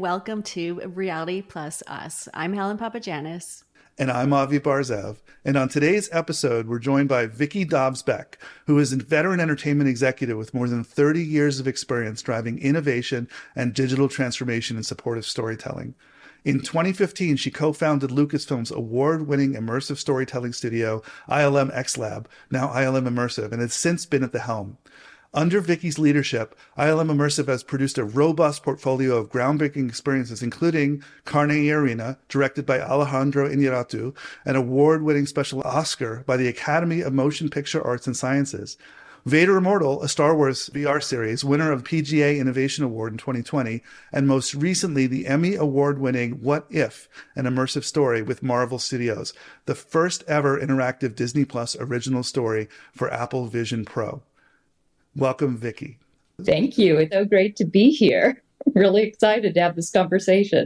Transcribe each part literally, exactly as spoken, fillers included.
welcome to Reality Plus Us. I'm Helen Papagiannis. And I'm Avi Barzev. And on today's episode, we're joined by Vicki Dobbs-Beck, who is a veteran entertainment executive with more than thirty years of experience driving innovation and digital transformation in supportive storytelling. In twenty fifteen, she co-founded Lucasfilm's award-winning immersive storytelling studio, I L M X Lab, now I L M Immersive, and has since been at the helm. Under Vicki's leadership, I L M Immersive has produced a robust portfolio of groundbreaking experiences, including Carnegie Arena, directed by Alejandro Inarritu, an award-winning special Oscar by the Academy of Motion Picture Arts and Sciences. Vader Immortal, a Star Wars V R series, winner of P G A Innovation Award in twenty twenty, and most recently the Emmy Award-winning What If, an immersive story with Marvel Studios, the first ever interactive Disney Plus original story for Apple Vision Pro. Welcome, Vicki. Thank you. It's so great to be here. Really excited to have this conversation.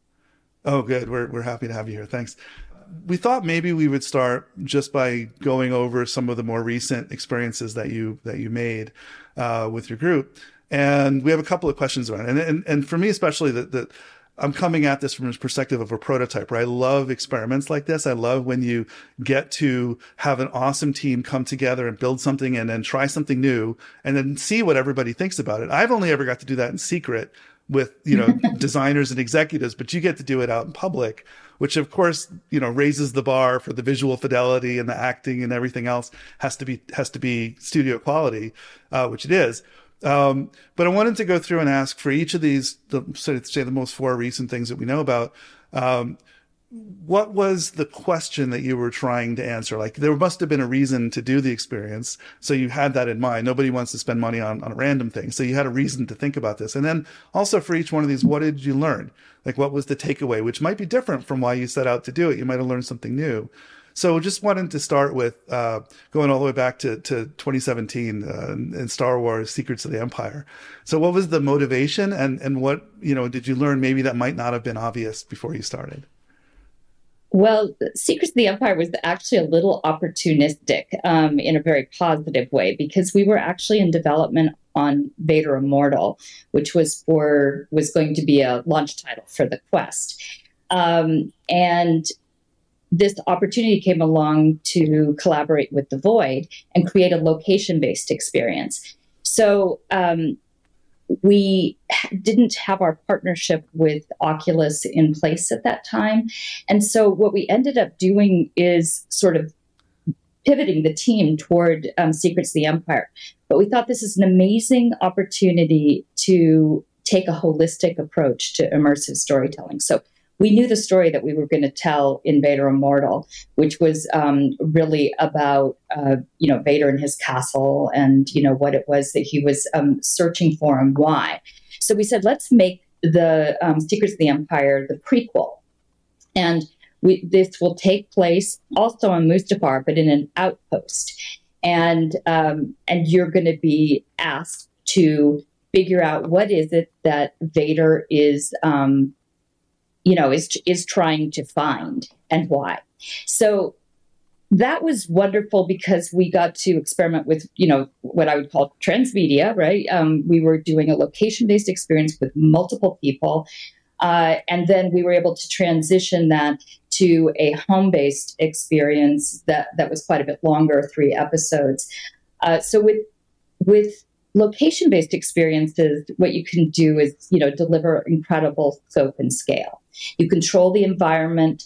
Oh, good. We're we're happy to have you here. Thanks. We thought maybe we would start just by going over some of the more recent experiences that you that you made uh, with your group, and we have a couple of questions around it. And and, and for me especially, that that I'm coming at this from the perspective of a prototyper. I love experiments like this. I love when you get to have an awesome team come together and build something and then try something new and then see what everybody thinks about it. I've only ever got to do that in secret with, you know, designers and executives, but you get to do it out in public, which of course, you know, raises the bar for the visual fidelity and the acting and everything else has to be, has to be studio quality, uh, which it is. Um, but I wanted to go through and ask for each of these, the, so to say the most four recent things that we know about, um, what was the question that you were trying to answer? Like there must have been a reason to do the experience. So you had that in mind. Nobody wants to spend money on, on a random thing. So you had a reason to think about this. And then also for each one of these, what did you learn? Like what was the takeaway, which might be different from why you set out to do it. You might have learned something new. So just wanted to start with uh, going all the way back to, to twenty seventeen uh, in Star Wars Secrets of the Empire. So what was the motivation and, and what, you know, did you learn maybe that might not have been obvious before you started? Well, Secrets of the Empire was actually a little opportunistic um, in a very positive way because we were actually in development on Vader Immortal, which was for was going to be a launch title for the Quest. Um, and this opportunity came along to collaborate with The Void and create a location-based experience. So um, we didn't have our partnership with Oculus in place at that time. And so what we ended up doing is sort of pivoting the team toward um, Secrets of the Empire. But we thought this is an amazing opportunity to take a holistic approach to immersive storytelling. So we knew the story that we were going to tell in Vader Immortal, which was um, really about, uh, you know, Vader and his castle and, you know, what it was that he was um, searching for and why. So we said, let's make the um, Secrets of the Empire the prequel. And we, this will take place also on Mustafar, but in an outpost. And, um, and you're going to be asked to figure out what is it that Vader is um you know, is is trying to find and why. So that was wonderful because we got to experiment with, you know, what I would call transmedia, right? Um, we were doing a location-based experience with multiple people. Uh, and then we were able to transition that to a home-based experience that, that was quite a bit longer, three episodes. Uh, so with with location-based experiences, what you can do is, you know, deliver incredible scope and scale. You control the environment,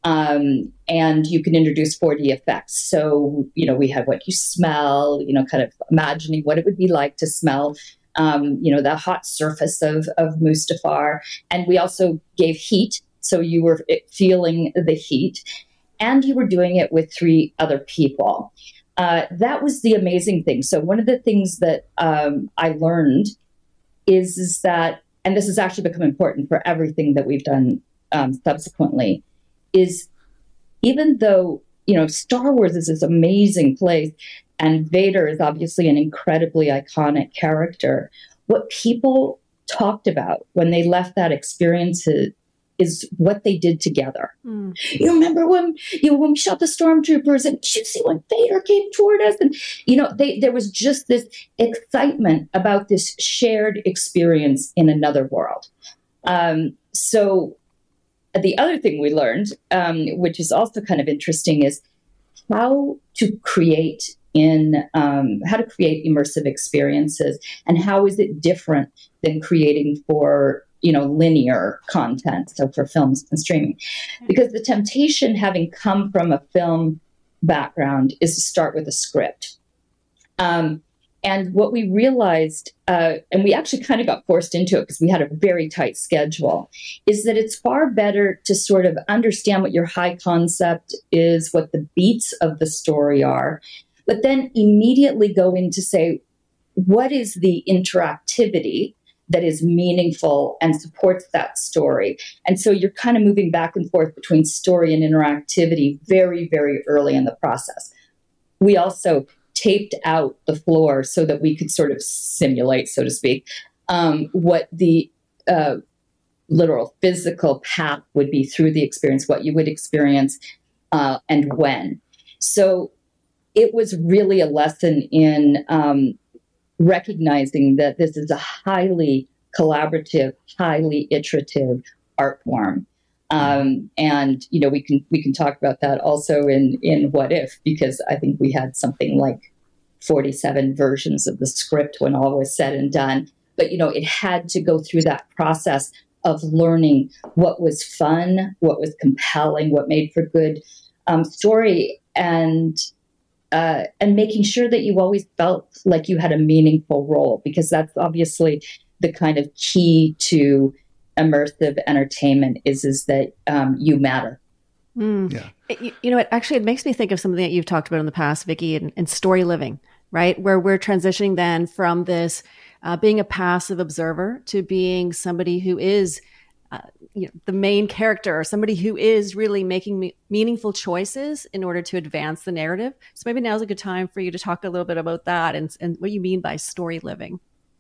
um, and you can introduce four D effects. So, you know, we had what you smell, you know, kind of imagining what it would be like to smell, um, you know, the hot surface of, of Mustafar. And we also gave heat. So you were feeling the heat, and you were doing it with three other people. Uh, that was the amazing thing. So one of the things that um, I learned is, is that, and this has actually become important for everything that we've done um, subsequently, is even though, you know, Star Wars is this amazing place and Vader is obviously an incredibly iconic character, what people talked about when they left that experience is what they did together. Mm. You remember when you know, when we shot the stormtroopers, and did you see when Vader came toward us? And you know, they, there was just this excitement about this shared experience in another world. Um, so the other thing we learned, um, which is also kind of interesting, is how to create in um, how to create immersive experiences, and how is it different than creating for, you know, linear content, so for films and streaming. Because the temptation, having come from a film background, is to start with a script. Um, and what we realized, uh, and we actually kind of got forced into it because we had a very tight schedule, is that it's far better to sort of understand what your high concept is, what the beats of the story are, but then immediately go into say, what is the interactivity that is meaningful and supports that story? And so you're kind of moving back and forth between story and interactivity very, very early in the process. We also taped out the floor so that we could sort of simulate, so to speak, um, what the uh, literal physical path would be through the experience, what you would experience, uh, and when. So it was really a lesson in um, recognizing that this is a highly collaborative, highly iterative art form. Um, and, you know, we can we can talk about that also in, in What If, because I think we had something like forty-seven versions of the script when all was said and done. But, you know, it had to go through that process of learning what was fun, what was compelling, what made for good um, story, and uh, and making sure that you always felt like you had a meaningful role, because that's obviously the kind of key to immersive entertainment is, is that um, you matter. Mm. Yeah. You, you know, it actually, it makes me think of something that you've talked about in the past, Vicki, and, and story living, right? Where we're transitioning then from this uh, being a passive observer to being somebody who is uh, you know, the main character, or somebody who is really making me- meaningful choices in order to advance the narrative. So maybe now's a good time for you to talk a little bit about that and, and what you mean by story living.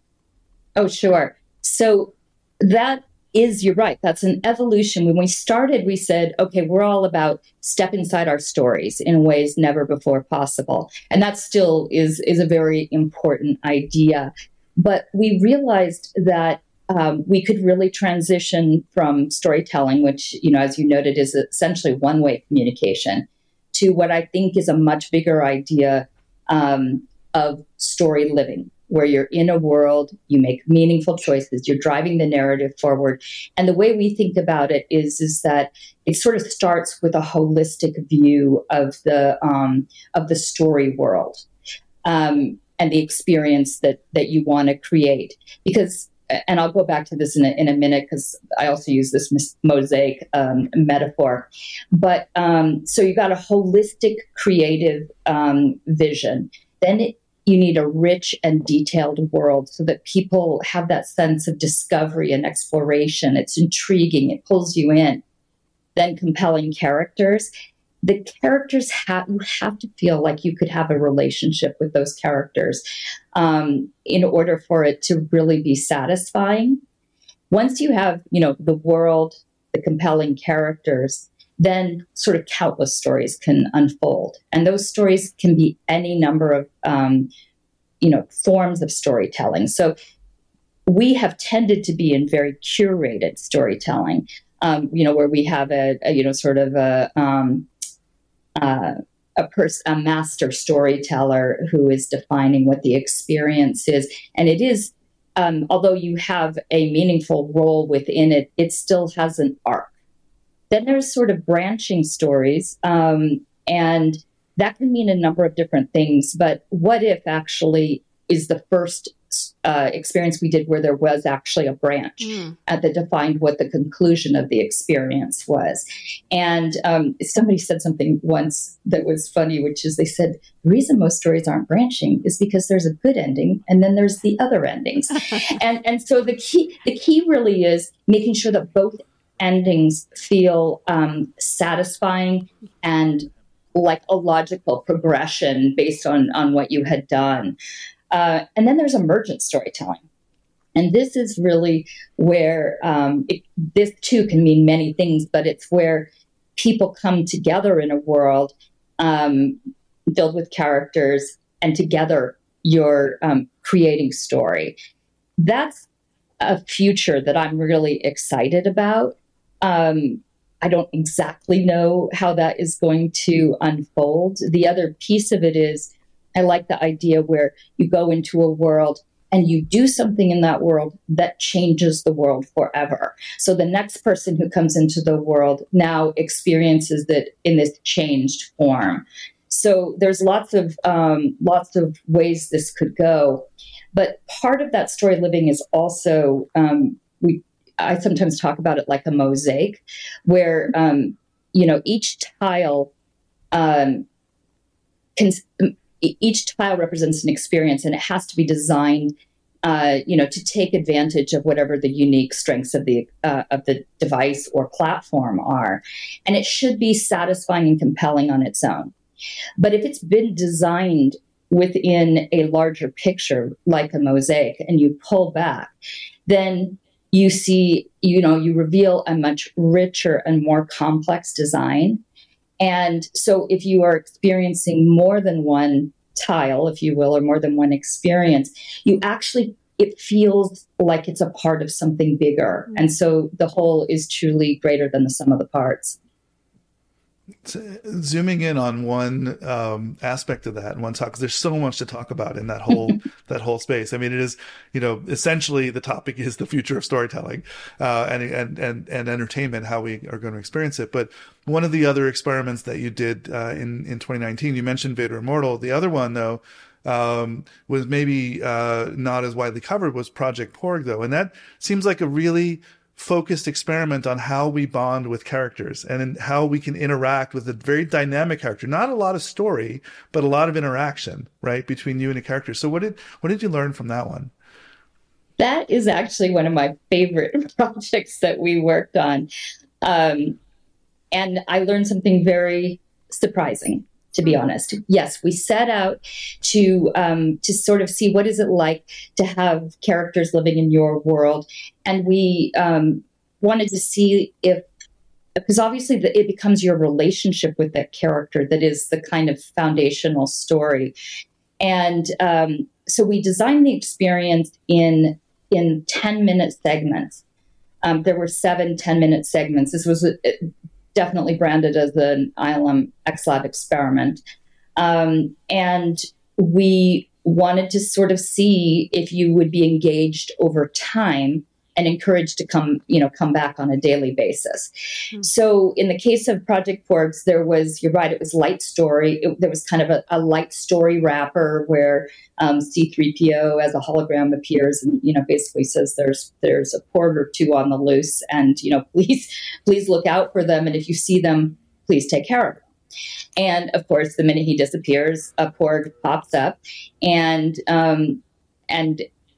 Oh, sure. So that is, you're right, that's an evolution. When we started, we said, okay, we're all about step inside our stories in ways never before possible. And that still is, is a very important idea. But we realized that um, we could really transition from storytelling, which, you know, as you noted, is essentially one-way communication, to what I think is a much bigger idea um, of story living, where you're in a world, you make meaningful choices, you're driving the narrative forward. And the way we think about it is, is that it sort of starts with a holistic view of the um, of the story world um, and the experience that that you want to create. Because, and I'll go back to this in a, in a minute, because I also use this mosaic um, metaphor. But um, so you got a holistic creative um, vision. Then it You need a rich and detailed world so that people have that sense of discovery and exploration. It's intriguing. It pulls you in. Then compelling characters. The characters have, you have to feel like you could have a relationship with those characters um, in order for it to really be satisfying. Once you have, you know, the world, the compelling characters, then sort of countless stories can unfold. And those stories can be any number of, um, you know, forms of storytelling. So we have tended to be in very curated storytelling, um, you know, where we have a, a you know, sort of a, um, uh, a, pers- a master storyteller who is defining what the experience is. And it is, um, although you have a meaningful role within it, it still has an arc. Then there's sort of branching stories, um, and that can mean a number of different things. But What If actually is the first uh, experience we did where there was actually a branch mm. uh, that defined what the conclusion of the experience was. And um, somebody said something once that was funny, which is they said, the reason most stories aren't branching is because there's a good ending and then there's the other endings. and and so the key the key really is making sure that both endings feel um, satisfying and like a logical progression based on, on what you had done. Uh, and then there's emergent storytelling. And this is really where um, it, this too can mean many things, but it's where people come together in a world um, filled with characters, and together you're um, creating story. That's a future that I'm really excited about. Um, I don't exactly know how that is going to unfold. The other piece of it is I like the idea where you go into a world and you do something in that world that changes the world forever. So the next person who comes into the world now experiences it in this changed form. So there's lots of um, lots of ways this could go. But part of that story living is also, um, we I sometimes talk about it like a mosaic, where, um, you know, each tile um, can, each tile represents an experience, and it has to be designed, uh, you know, to take advantage of whatever the unique strengths of the uh, of the device or platform are. And it should be satisfying and compelling on its own. But if it's been designed within a larger picture, like a mosaic, and you pull back, then you see, you know, you reveal a much richer and more complex design. And so if you are experiencing more than one tile, if you will, or more than one experience, you actually, it feels like it's a part of something bigger. And so the whole is truly greater than the sum of the parts. Zooming in on one um, aspect of that and one talk, because there's so much to talk about in that whole that whole space. I mean, it is, you know, essentially the topic is the future of storytelling uh, and, and and and entertainment, how we are going to experience it. But one of the other experiments that you did uh, in in twenty nineteen, you mentioned Vader Immortal. The other one, though, um, was maybe uh, not as widely covered, was Project Porg, though, and that seems like a really focused experiment on how we bond with characters and in how we can interact with a very dynamic character. Not a lot of story, but a lot of interaction, right, between you and a character. So what did what did you learn from that one? That is actually one of my favorite projects that we worked on. Um, and I learned something very surprising, to be honest. Yes, we set out to um, to sort of see what is it like to have characters living in your world. And we um, wanted to see if, because obviously the, it becomes your relationship with that character that is the kind of foundational story. And um, so we designed the experience in in ten-minute segments. Um, there were seven ten-minute segments. This was a, definitely branded as an I L M X-Lab experiment. Um, and we wanted to sort of see if you would be engaged over time and encouraged to come, you know, come back on a daily basis. Mm-hmm. So in the case of Project Porgs, there was, you're right, it was light story. It, there was kind of a, a light story wrapper where um, C three P O as a hologram appears and, you know, basically says there's there's a Porg or two on the loose and, you know, please, please look out for them. And if you see them, please take care of them. And of course, the minute he disappears, a Porg pops up and, um, and,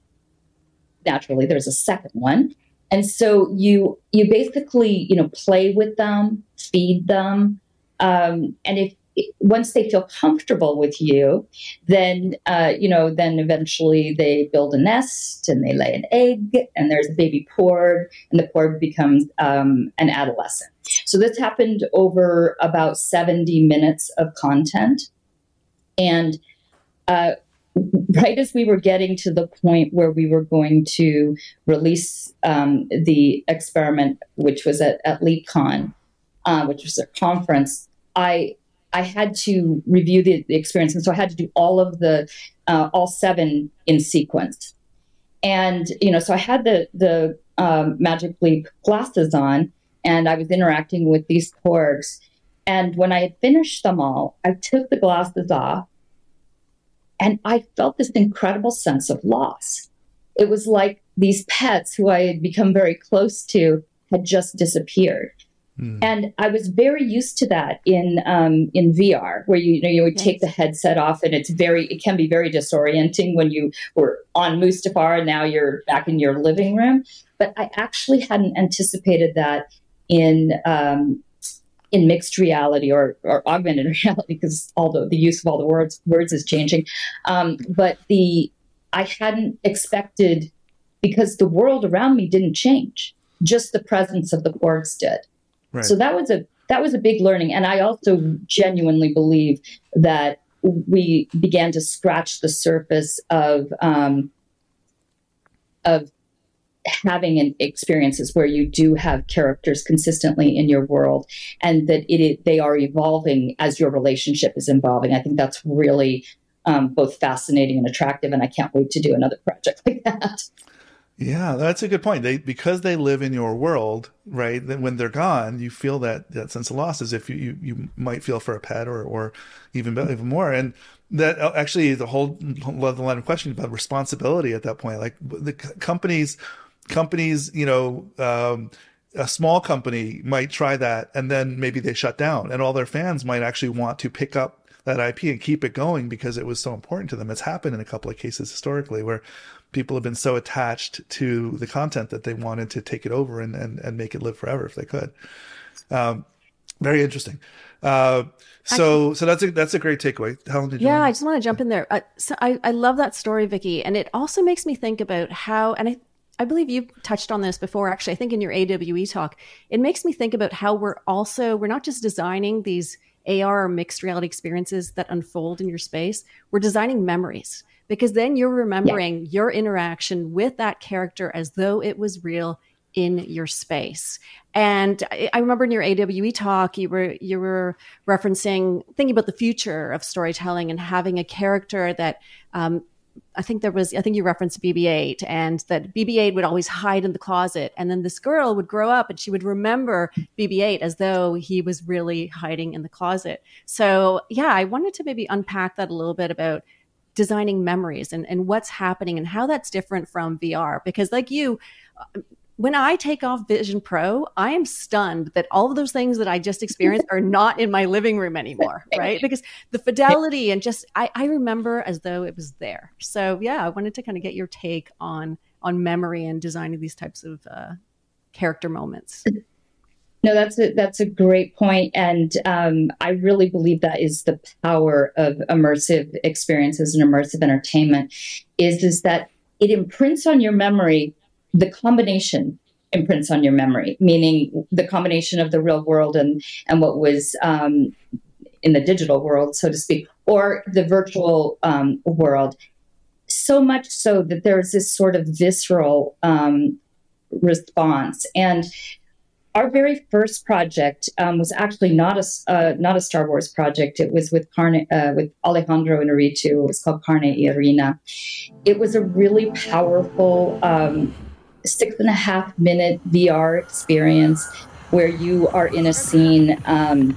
naturally, there's a second one. And so you you basically, you know, play with them, feed them. Um, and if once they feel comfortable with you, then, uh, you know, then eventually they build a nest and they lay an egg and there's a baby Porg and the Porg becomes um, an adolescent. So this happened over about seventy minutes of content. And uh right as we were getting to the point where we were going to release um, the experiment, which was at, at LeapCon, uh, which was a conference, I I had to review the, the experience. And so I had to do all of the, uh, all seven in sequence. And, you know, so I had the, the um, Magic Leap glasses on, and I was interacting with these Porgs. And when I had finished them all, I took the glasses off, and I felt this incredible sense of loss. It was like these pets who I had become very close to had just disappeared. Mm. And I was very used to that in um, in V R, where you, you know you would yes. take the headset off, and it's very it can be very disorienting when you were on Mustafar and now you're back in your living room. But I actually hadn't anticipated that in um, in mixed reality or, or augmented reality, because although the use of all the words words is changing, um, but the I hadn't expected, because the world around me didn't change, just the presence of the Porgs did. Right. So that was a that was a big learning, and I also genuinely believe that we began to scratch the surface of um, of having an experiences where you do have characters consistently in your world, and that it, it they are evolving as your relationship is evolving. I think that's really um, both fascinating and attractive, and I can't wait to do another project like that. Yeah, that's a good point. They because they live in your world, right? Then when they're gone, you feel that that sense of loss as if you you, you might feel for a pet or or even even more. And that actually is a whole other line of questioning about responsibility at that point. Like the companies, companies, you know, um, a small company might try that and then maybe they shut down, and all their fans might actually want to pick up that I P and keep it going because it was so important to them. It's happened in a couple of cases historically where people have been so attached to the content that they wanted to take it over and, and, and make it live forever if they could. Um, very interesting. Uh, so, Actually, so that's a, that's a great takeaway. Helen, did you Yeah, want to... I just want to jump in there. Uh, so I, I love that story, Vicki. And it also makes me think about how, and I, I believe you touched on this before, actually, I think in your A W E talk, it makes me think about how we're also, we're not just designing these A R or mixed reality experiences that unfold in your space, we're designing memories. Because then you're remembering yeah. your interaction with that character as though it was real in your space. And I, I remember in your A W E talk, you were you were referencing, thinking about the future of storytelling and having a character that, um, I think there was, I think you referenced B B eight, and that B B eight would always hide in the closet. And then this girl would grow up and she would remember B B eight as though he was really hiding in the closet. So yeah, I wanted to maybe unpack that a little bit about designing memories and, and what's happening and how that's different from V R. Because like you, when I take off Vision Pro, I am stunned that all of those things that I just experienced are not in my living room anymore, right? Because the fidelity and just, I, I remember as though it was there. So yeah, I wanted to kind of get your take on, on memory and designing these types of uh, character moments. No, that's a, that's a great point. And um, I really believe that is the power of immersive experiences and immersive entertainment is, is that it imprints on your memory. The combination imprints on your memory, meaning the combination of the real world and, and what was um, in the digital world, so to speak, or the virtual um, world. So much so that there's this sort of visceral um, response. And our very first project um, was actually not a uh, not a Star Wars project. It was with Carne, uh, with Alejandro Inarritu. It was called Carne y Arena. It was a really powerful um, six and a half minute V R experience where you are in a scene um,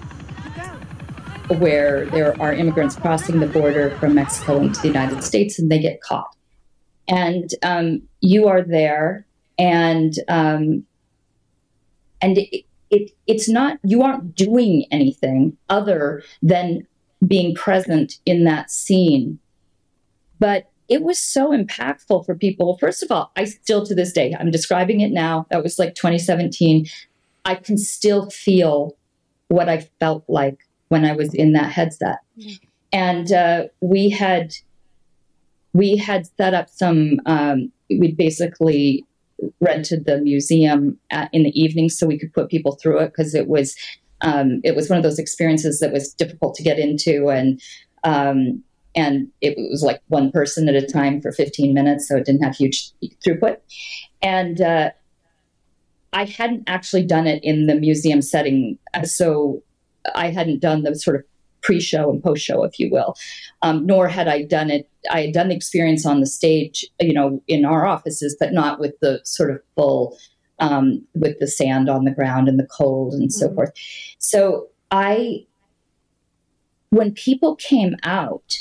where there are immigrants crossing the border from Mexico into the United States, and they get caught. And um, you are there, and um, And it, it it's not, you aren't doing anything other than being present in that scene. But it was so impactful for people. First of all, I still to this day, I'm describing it now. That was like twenty seventeen. I can still feel what I felt like when I was in that headset. Mm-hmm. And uh, we had, we had set up some, um, we basically rented the museum at, in the evening so we could put people through it, because it was um, it was one of those experiences that was difficult to get into, and um, and it was like one person at a time for fifteen minutes, so it didn't have huge throughput. And uh, I hadn't actually done it in the museum setting, so I hadn't done the sort of pre-show and post-show, if you will, um, nor had I done it. I had done the experience on the stage, you know, in our offices, but not with the sort of full, um, with the sand on the ground and the cold and mm-hmm. so forth. So I, when people came out,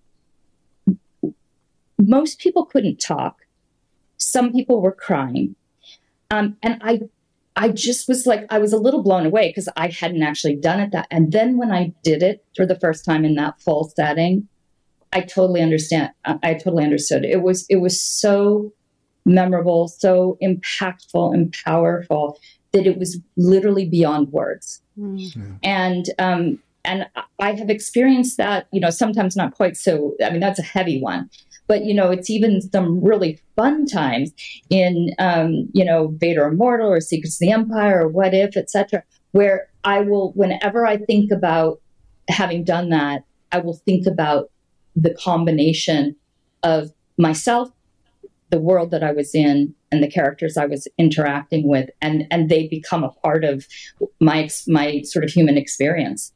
most people couldn't talk. Some people were crying. Um, and I I just was like, I was a little blown away because I hadn't actually done it that. And then when I did it for the first time in that full setting, I totally understand. I, I totally understood. It was, it was so memorable, so impactful and powerful that it was literally beyond words. Mm-hmm. And, um, and I have experienced that, you know, sometimes not quite so, I mean, that's a heavy one. But, you know, it's even some really fun times in, um, you know, Vader Immortal or Secrets of the Empire or What If, et cetera, where I will, whenever I think about having done that, I will think about the combination of myself the world that I was in and the characters I was interacting with, and and they become a part of my my sort of human experience.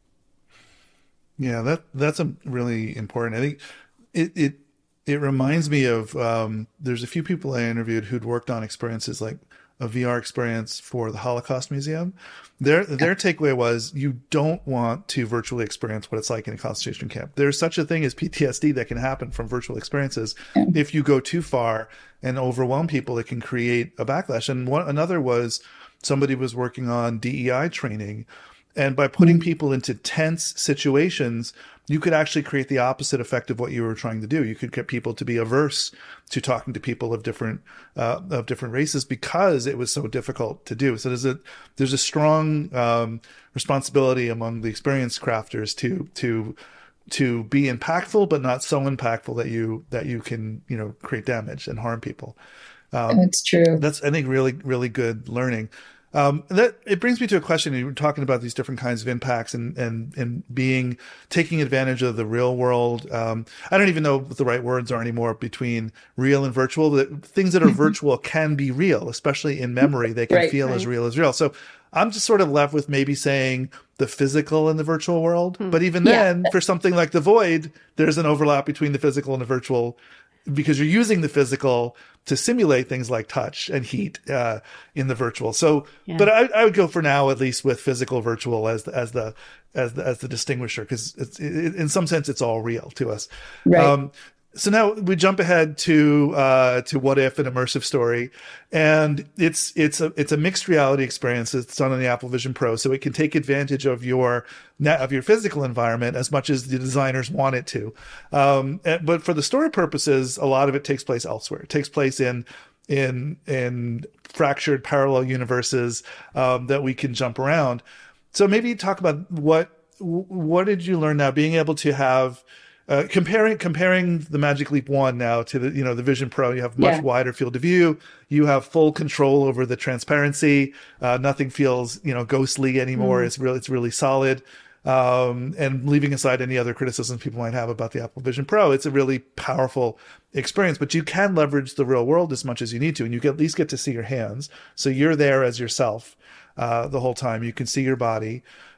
Yeah, that that's a really important. I think it it it reminds me of um, there's a few people I interviewed who'd worked on experiences like a V R experience for the Holocaust Museum. Their their takeaway was you don't want to virtually experience what it's like in a concentration camp. There's such a thing as P T S D that can happen from virtual experiences. Yeah. If you go too far and overwhelm people, it can create a backlash. And one another was somebody was working on D E I training, and by putting mm-hmm. people into tense situations, you could actually create the opposite effect of what you were trying to do. You could get people to be averse to talking to people of different uh, of different races because it was so difficult to do. So there's a there's a strong um, responsibility among the experienced crafters to to to be impactful, but not so impactful that you that you can you know create damage and harm people. Um, that's true. That's I think really really good learning. Um, that it brings me to a question. You were talking about these different kinds of impacts and, and, and being, taking advantage of the real world. Um, I don't even know what the right words are anymore between real and virtual. That things that are virtual can be real, especially in memory. They can right, feel right. as real as real. So I'm just sort of left with maybe saying the physical and the virtual world. Hmm. But even then, yeah. for something like The Void, there's an overlap between the physical and the virtual because you're using the physical to simulate things like touch and heat uh, in the virtual. So, yeah. but I, I would go for now at least with physical virtual as the, as the as the as the distinguisher because it's it, in some sense it's all real to us. Right. Um, so now we jump ahead to uh, to What If, an immersive story, and it's it's a it's a mixed reality experience. It's done on the Apple Vision Pro, so it can take advantage of your of your physical environment as much as the designers want it to. Um, but for the story purposes, a lot of it takes place elsewhere. It takes place in in in fractured parallel universes um, that we can jump around. So maybe talk about what what did you learn now, being able to have. Uh, comparing comparing the Magic Leap One now to the you know the Vision Pro, you have much yeah. wider field of view. You have full control over the transparency. Uh, nothing feels you know ghostly anymore. Mm. It's really it's really solid. Um, and leaving aside any other criticisms people might have about the Apple Vision Pro, it's a really powerful experience. But you can leverage the real world as much as you need to, and you can at least get to see your hands. So you're there as yourself uh, the whole time. You can see your body.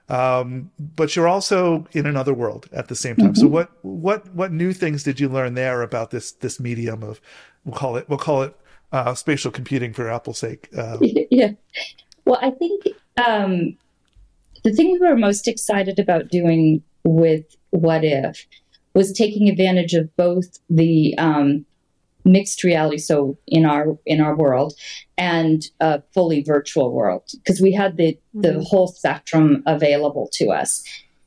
Um, but you're also in another world at the same time. Mm-hmm. So what, what, what new things did you learn there about this, this medium of, we'll call it, we'll call it, uh, spatial computing for Apple's sake? Uh, yeah. Well, I think, um, the thing we were most excited about doing with What If was taking advantage of both the, um, mixed reality, so in our in our world, and a fully virtual world, because we had the the mm-hmm. whole spectrum available to us.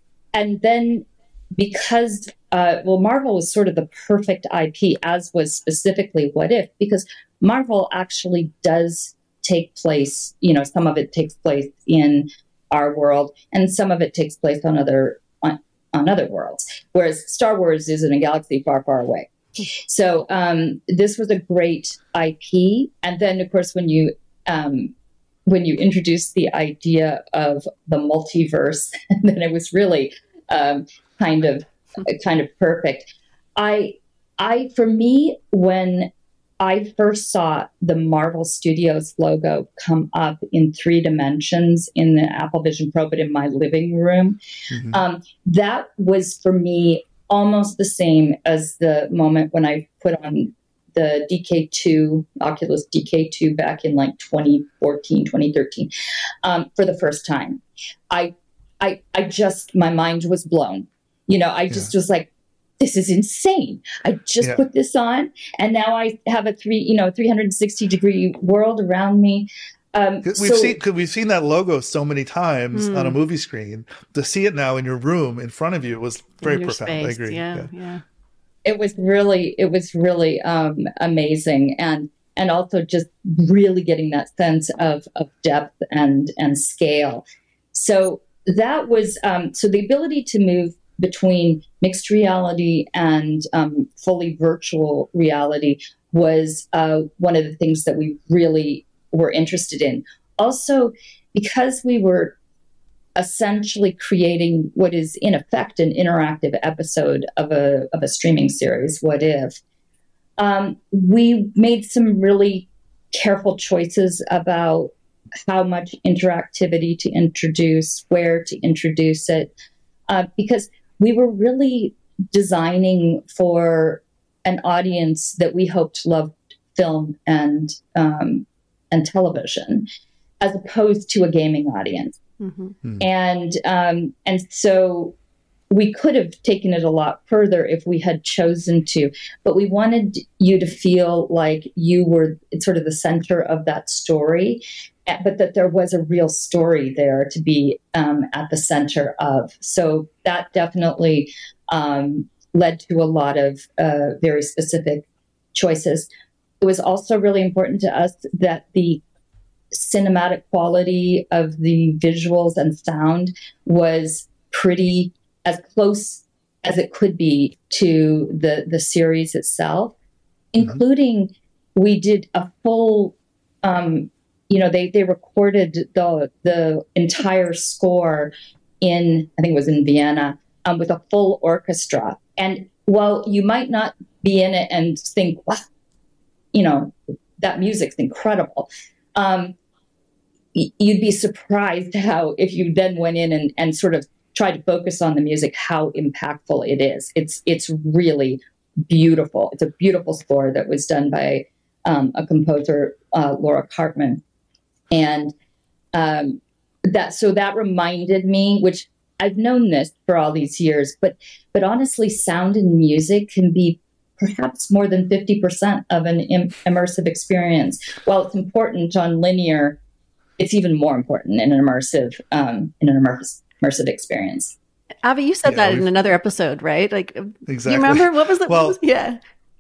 And then because uh, well, Marvel was sort of the perfect I P, as was specifically What If, because Marvel actually does take place. You know, some of it takes place in our world, and some of it takes place on other on, on other worlds. Whereas Star Wars is in a galaxy far, far away. So um, this was a great I P, and then of course when you um, when you introduce the idea of the multiverse, then it was really um, kind of kind of perfect. I I for me when I first saw the Marvel Studios logo come up in three dimensions in the Apple Vision Pro, but in my living room, mm-hmm. um, that was for me almost the same as the moment when I put on the D K two, Oculus D K two back in like twenty fourteen, twenty thirteen, um, for the first time. I, I, I just, my mind was blown. You know, I just yeah. was like, this is insane. I just yeah. put this on and now I have a three, you know, three hundred sixty degree world around me. Um, we've so, seen cause we've seen that logo so many times mm. on a movie screen. To see it now in your room in front of you was very profound. Space. I agree. Yeah, yeah, yeah. It was really, it was really um, amazing, and and also just really getting that sense of of depth and and scale. So that was um, so the ability to move between mixed reality and um, fully virtual reality was uh, one of the things that we really were interested in. Also, because we were essentially creating what is in effect an interactive episode of a of a streaming series, What If, um, we made some really careful choices about how much interactivity to introduce, where to introduce it, uh, because we were really designing for an audience that we hoped loved film and um, and television, as opposed to a gaming audience. Mm-hmm. Mm. And um, and so we could have taken it a lot further if we had chosen to, but we wanted you to feel like you were sort of the center of that story, but that there was a real story there to be um, at the center of. So that definitely um, led to a lot of uh, very specific choices. It was also really important to us that the cinematic quality of the visuals and sound was pretty as close as it could be to the, the series itself, mm-hmm. including we did a full, um, you know, they, they recorded the, the entire score in, I think it was in Vienna, um, with a full orchestra. And while you might not be in it and think, wow, you know, that music's incredible, um, y- you'd be surprised how, if you then went in and, and sort of try to focus on the music, how impactful it is. It's it's really beautiful. It's a beautiful score that was done by um, a composer, uh, Laura Cartman, and um, that so that reminded me, which I've known this for all these years, but but honestly, sound and music can be perhaps more than fifty percent of an im- immersive experience. While it's important on linear, it's even more important in an immersive um, in an immersive. immersive experience. Avi, you said yeah, that in another episode, right? Like, exactly. You remember what was the? Well, was, yeah,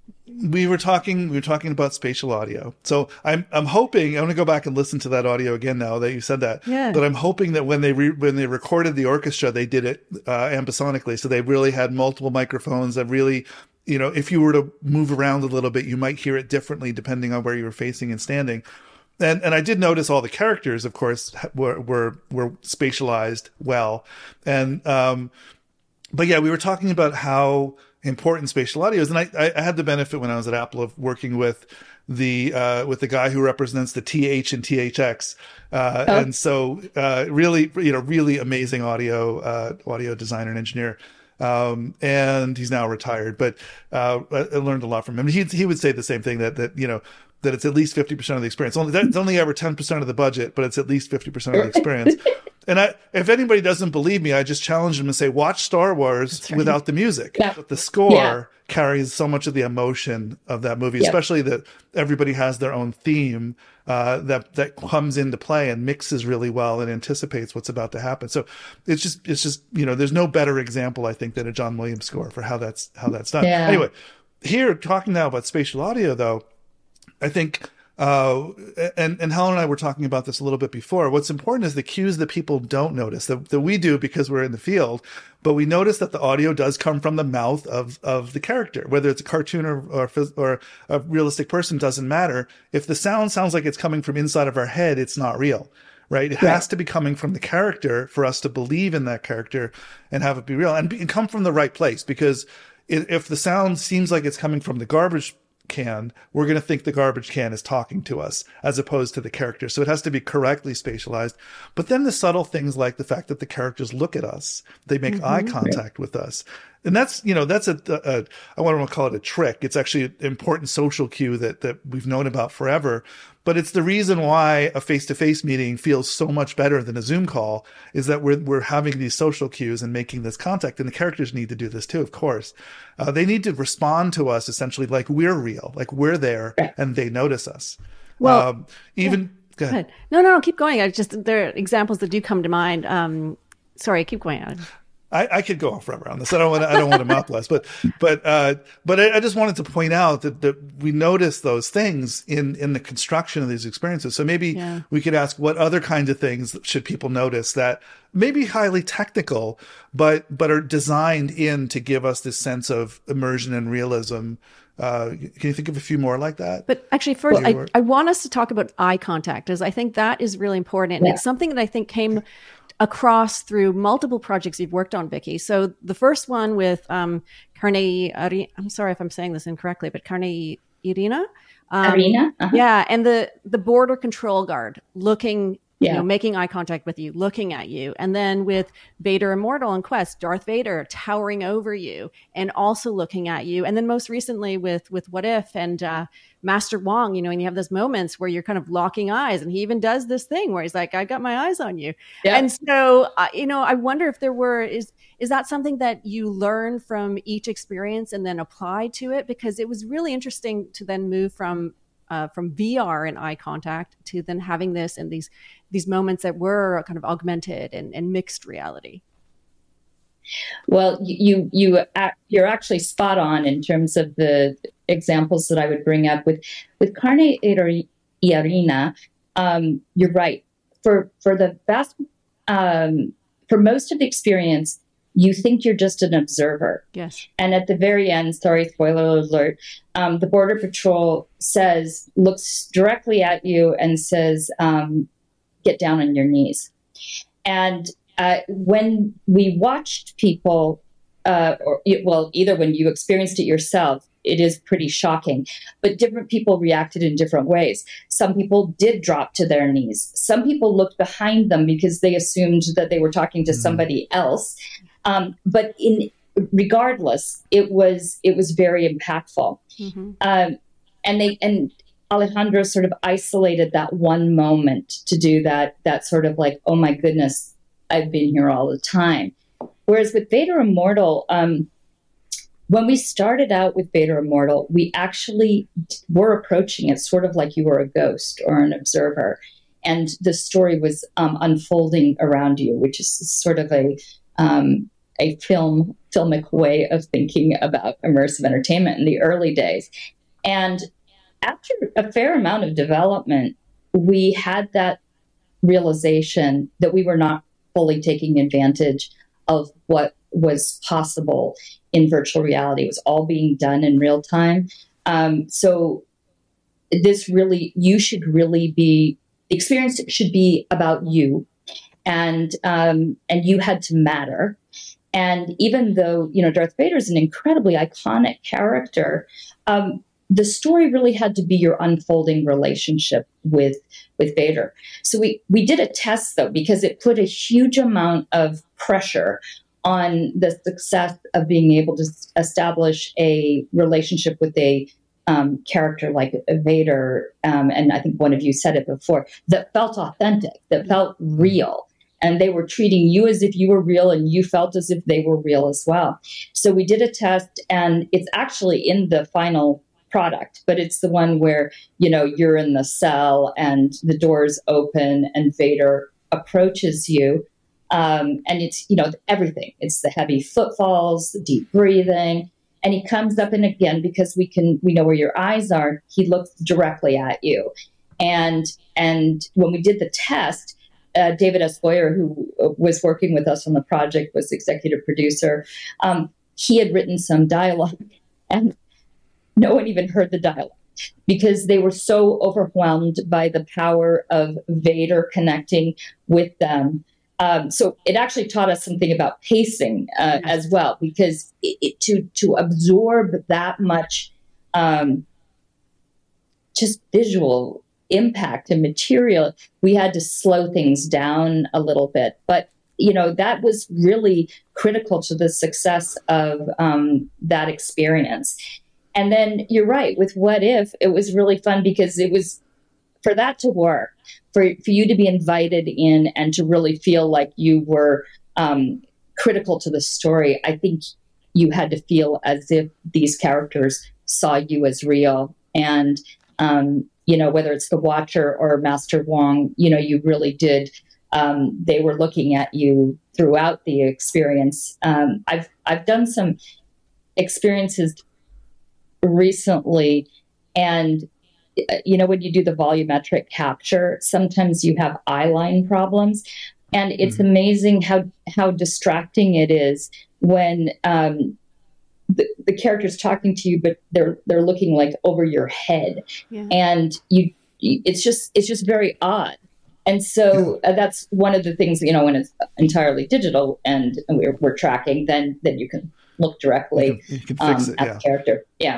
we were talking. We were talking about spatial audio. So I'm I'm hoping I'm going to go back and listen to that audio again now that you said that. Yeah. But I'm hoping that when they re, when they recorded the orchestra, they did it uh, ambisonically. So they really had multiple microphones that really, you know, if you were to move around a little bit, you might hear it differently depending on where you were facing and standing. And and I did notice all the characters, of course, were were were spatialized well. And um, but yeah, we were talking about how important spatial audio is, and I I had the benefit when I was at Apple of working with the uh, with the guy who represents the T H and T H X, uh, oh. and so uh, really you know really amazing audio uh, audio designer and engineer. Um, and he's now retired, but uh, I, I learned a lot from him. He he would say the same thing that that you know. that it's at least fifty percent of the experience. Only that's only ever ten percent of the budget, but it's at least fifty percent of the experience. And I, if anybody doesn't believe me, I just challenge them and say, watch Star Wars right. without the music. Yeah. But the score yeah. carries so much of the emotion of that movie, yeah. especially that everybody has their own theme uh, that, that comes into play and mixes really well and anticipates what's about to happen. So it's just, it's just, you know, there's no better example, I think, than a John Williams score for how that's, how that's done. Yeah. Anyway, here talking now about spatial audio though, I think, uh, and, and Helen and I were talking about this a little bit before. What's important is the cues that people don't notice, that, that we do because we're in the field, but we notice that the audio does come from the mouth of, of the character, whether it's a cartoon or, or, or a realistic person, doesn't matter. If the sound sounds like it's coming from inside of our head, it's not real, right? It yeah. has to be coming from the character for us to believe in that character and have it be real and, be, and come from the right place. Because it, if the sound seems like it's coming from the garbage can, we're going to think the garbage can is talking to us as opposed to the character. So it has to be correctly spatialized. But then the subtle things like the fact that the characters look at us, they make mm-hmm. eye contact with us. And that's, you know, that's a, a, a I want to call it a trick. It's actually an important social cue that, that we've known about forever. But it's the reason why a face-to-face meeting feels so much better than a Zoom call is that we're, we're having these social cues and making this contact. And the characters need to do this too, of course. Uh, they need to respond to us essentially like we're real, like we're there and they notice us. Well, um, even, yeah. go ahead. Go ahead. No, no, no, keep going. I just, there are examples that do come to mind. Um, sorry, keep going on. I, I could go on forever on this. I don't want to, I don't want to monopolize, but, but, uh, but I, I just wanted to point out that, that we notice those things in, in the construction of these experiences. So maybe yeah. we could ask what other kinds of things should people notice that may be highly technical, but, but are designed in to give us this sense of immersion and realism. Uh, can you think of a few more like that? But actually, first, I, I want us to talk about eye contact, as I think that is really important. And yeah. it's something that I think came across through multiple projects you've worked on, Vicky. So the first one with um, Carnegie, I'm sorry if I'm saying this incorrectly, but Carnegie Irina. Um, Irina? Uh-huh. Yeah. And the, the border control guard looking, yeah. you know, making eye contact with you, looking at you. And then with Vader Immortal and Quest, Darth Vader towering over you and also looking at you. And then most recently with, with What If and, uh, Master Wong, you know, and you have those moments where you're kind of locking eyes, and he even does this thing where he's like, I got my eyes on you. Yeah. And so, uh, you know, I wonder if there were, is, is that something that you learn from each experience and then apply to it? Because it was really interesting to then move from, uh, from V R and eye contact to then having this and these, these moments that were kind of augmented and, and mixed reality. Well, you you you're actually spot on in terms of the examples that I would bring up with with Carne y Harina. Um, you're right. For for the vast um, for most of the experience, you think you're just an observer. Yes. And at the very end, sorry, spoiler alert, um, the Border Patrol says looks directly at you and says, um, "Get down on your knees," and Uh, when we watched people, uh, or well, either when you experienced it yourself, it is pretty shocking. But different people reacted in different ways. Some people did drop to their knees. Some people looked behind them because they assumed that they were talking to mm-hmm. somebody else. Um, but in regardless, it was it was very impactful. Mm-hmm. Um, and they and Alejandro sort of isolated that one moment to do that. That sort of like, oh my goodness, I've been here all the time. Whereas with Vader Immortal, um, when we started out with Vader Immortal, we actually were approaching it sort of like you were a ghost or an observer. And the story was um, unfolding around you, which is sort of a um, a film filmic way of thinking about immersive entertainment in the early days. And after a fair amount of development, we had that realization that we were not fully taking advantage of what was possible in virtual reality. It was all being done in real time. Um, so this really, you should really be, the experience should be about you, and um, and you had to matter. And even though, you know, Darth Vader is an incredibly iconic character, um, the story really had to be your unfolding relationship with with Vader. So we, we did a test, though, because it put a huge amount of pressure on the success of being able to establish a relationship with a um, character like Vader. Um, and I think one of you said it before, that felt authentic, that felt real. And they were treating you as if you were real, and you felt as if they were real as well. So we did a test, and it's actually in the final product, but it's the one where, you know, you're in the cell and the doors open and Vader approaches you. Um, and it's, you know, everything. It's the heavy footfalls, the deep breathing. And he comes up, and again, because we can, we know where your eyes are, he looks directly at you. And, and when we did the test, uh, David S. Boyer, who was working with us on the project, was executive producer. Um, he had written some dialogue, and no one even heard the dialogue because they were so overwhelmed by the power of Vader connecting with them. Um, so it actually taught us something about pacing uh, as well, because it, it, to to absorb that much um, just visual impact and material, we had to slow things down a little bit. But you know, that was really critical to the success of um, that experience. And then you're right, with What If, it was really fun because it was, for that to work, for, for you to be invited in and to really feel like you were um, critical to the story, I think you had to feel as if these characters saw you as real. And, um, you know, whether it's the Watcher or Master Wong, you know, you really did, um, they were looking at you throughout the experience. Um, I've, I've done some experiences recently, and you know, when you do the volumetric capture, sometimes you have eye line problems, and it's mm-hmm. amazing how how distracting it is when um, the, the character's talking to you, but they're they're looking like over your head, yeah. and you, it's just it's just very odd. And so yeah. uh, that's one of the things, you know, when it's entirely digital and, and we're we're tracking, then then you can look directly you can, you can fix um, it, at yeah. the character. Yeah.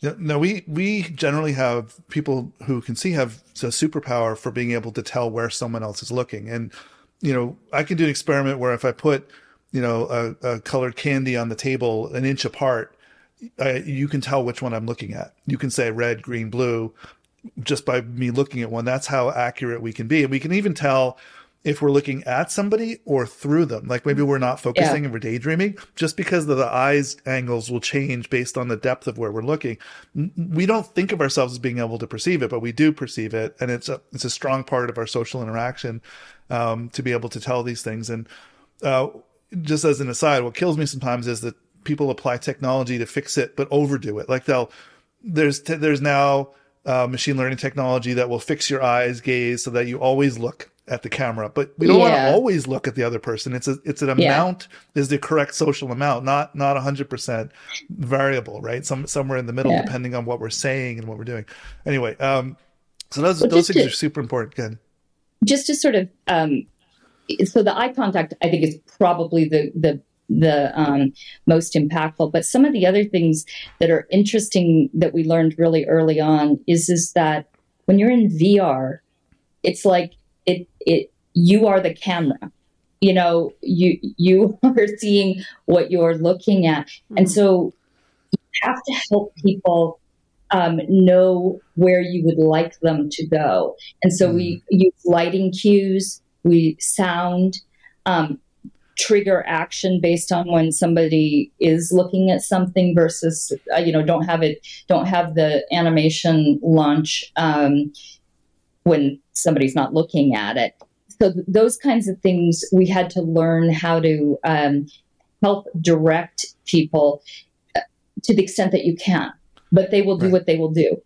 No, we we generally have people who can see have a superpower for being able to tell where someone else is looking. And, you know, I can do an experiment where if I put, you know, a, a colored candy on the table an inch apart, I, you can tell which one I'm looking at. You can say red, green, blue, just by me looking at one. That's how accurate we can be. And we can even tell if we're looking at somebody or through them. Like maybe we're not focusing yeah. and we're daydreaming, just because the, the eyes angles will change based on the depth of where we're looking. We don't think of ourselves as being able to perceive it, but we do perceive it. And it's a, it's a strong part of our social interaction, um, to be able to tell these things. And, uh, just as an aside, what kills me sometimes is that people apply technology to fix it, but overdo it. Like they'll, there's, t- there's now, uh, machine learning technology that will fix your eyes gaze so that you always look at the camera, but we don't yeah. want to always look at the other person. It's a, it's an amount yeah. is the correct social amount, not, not a hundred percent variable, right? Some, somewhere in the middle, yeah. depending on what we're saying and what we're doing. Anyway. Um, so those, well, those things to, are super important. Good. Just to sort of, um, so the eye contact, I think, is probably the, the, the, um, most impactful, but some of the other things that are interesting that we learned really early on is, is that when you're in V R, it's like, It, it, you are the camera, you know, you, you are seeing what you're looking at. Mm-hmm. And so you have to help people, um, know where you would like them to go. And so mm-hmm. we use lighting cues, we sound, um, trigger action based on when somebody is looking at something versus, uh, you know, don't have it, don't have the animation launch, um, when somebody's not looking at it. So th- those kinds of things, we had to learn how to um, help direct people uh, to the extent that you can, but they will do right. what they will do.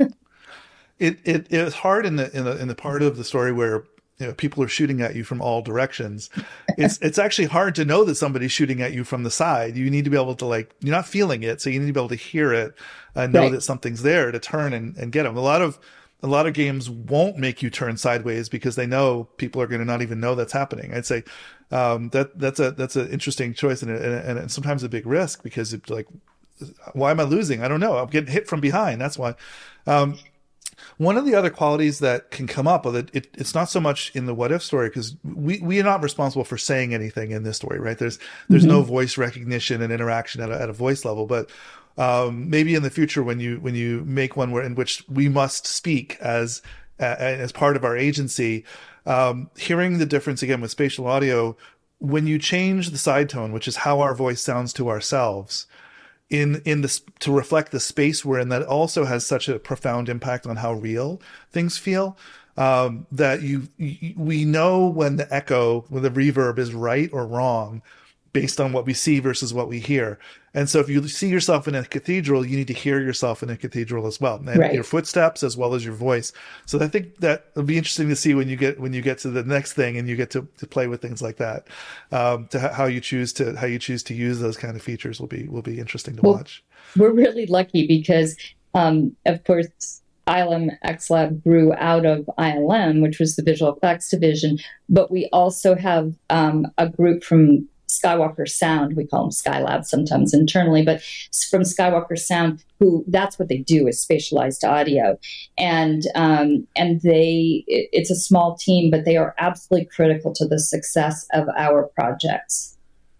it, it it's hard in the in the in the part of the story where, you know, people are shooting at you from all directions. It's it's actually hard to know that somebody's shooting at you from the side. You need to be able to, like, you're not feeling it, so you need to be able to hear it and know right. that something's there to turn and, and get them. A lot of A lot of games won't make you turn sideways because they know people are going to not even know that's happening. I'd say um, that that's a that's an interesting choice and, and, and sometimes a big risk because it's like, why am I losing? I don't know. I'm getting hit from behind. That's why. Um, one of the other qualities that can come up, it, it, it's not so much in the what if story because we, we are not responsible for saying anything in this story, right? There's there's mm-hmm. no voice recognition and interaction at a, at a voice level, but Um, maybe in the future when you, when you make one where in which we must speak as, uh, as part of our agency, um, hearing the difference again with spatial audio, when you change the side tone, which is how our voice sounds to ourselves in, in the, to reflect the space we're in, that also has such a profound impact on how real things feel. Um, that you, you, we know when the echo, when the reverb is right or wrong based on what we see versus what we hear. And so if you see yourself in a cathedral, you need to hear yourself in a cathedral as well. And right. your footsteps as well as your voice. So I think that will be interesting to see when you get, when you get to the next thing and you get to, to play with things like that. Um, to how you choose to, how you choose to use those kind of features will be, will be interesting to well, watch. We're really lucky because, um, of course, I L M X Lab grew out of I L M, which was the visual effects division, but we also have, um, a group from Skywalker Sound, we call them Skylab sometimes internally, but from Skywalker Sound, who that's what they do is spatialized audio. And, um, and they, it, it's a small team, but they are absolutely critical to the success of our projects.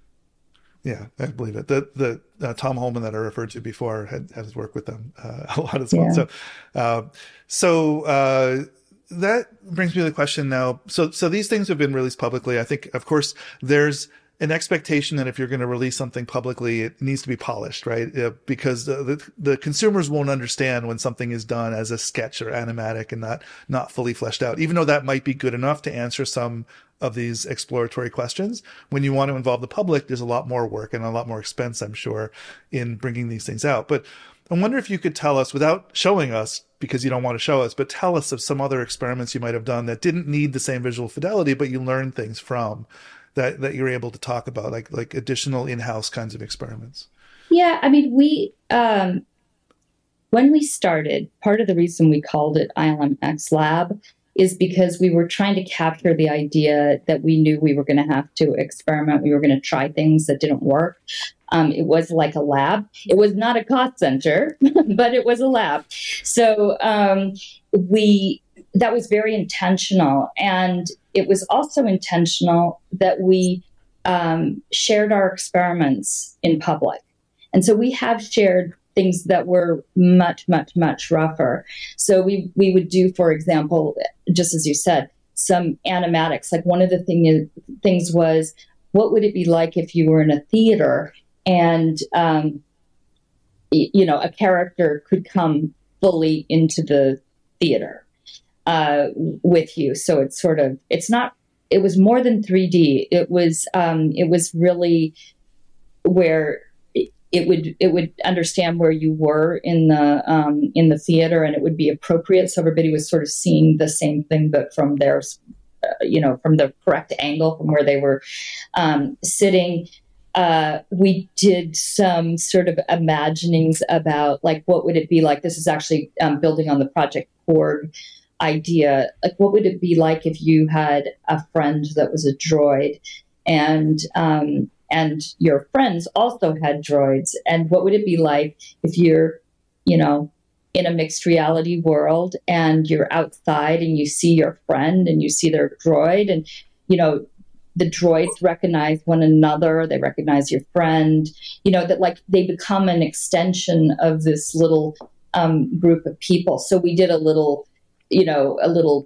Yeah, I believe it. The, the, uh, Tom Holman that I referred to before had, had worked with them uh, a lot as well. Yeah. So, uh, so, uh, that brings me to the question now. So, so these things have been released publicly. I think, of course, there's an expectation that if you're going to release something publicly, it needs to be polished, right? Uh, because the, the the consumers won't understand when something is done as a sketch or animatic and not not fully fleshed out. Even though that might be good enough to answer some of these exploratory questions, when you want to involve the public, there's a lot more work and a lot more expense, I'm sure, in bringing these things out. But I wonder if you could tell us, without showing us, because you don't want to show us, but tell us of some other experiments you might have done that didn't need the same visual fidelity, but you learned things from. That, that you're able to talk about, like like additional in-house kinds of experiments. Yeah, I mean, we um, when we started, part of the reason we called it I L M X Lab is because we were trying to capture the idea that we knew we were going to have to experiment. We were going to try things that didn't work. Um, it was like a lab. It was not a cost center, but it was a lab. So um, we that was very intentional, and it was also intentional that we um, shared our experiments in public. And so we have shared things that were much, much, much rougher. So we we would do, for example, just as you said, some animatics. Like one of the thing is, things was, what would it be like if you were in a theater and, um, y- you know, a character could come fully into the theater uh, with you. So it's sort of, it's not, it was more than three D. It was, um, it was really where it would it would understand where you were in the um, in the theater, and it would be appropriate. So everybody was sort of seeing the same thing, but from their, uh, you know, from the correct angle from where they were um, sitting. Uh, we did some sort of imaginings about like what would it be like. This is actually um, building on the Project Cord idea. Like what would it be like if you had a friend that was a droid, and um, and your friends also had droids, and what would it be like if you're, you know, in a mixed reality world and you're outside and you see your friend and you see their droid, and, you know, the droids recognize one another, they recognize your friend, you know, that like they become an extension of this little um, group of people. So we did a little, you know, a little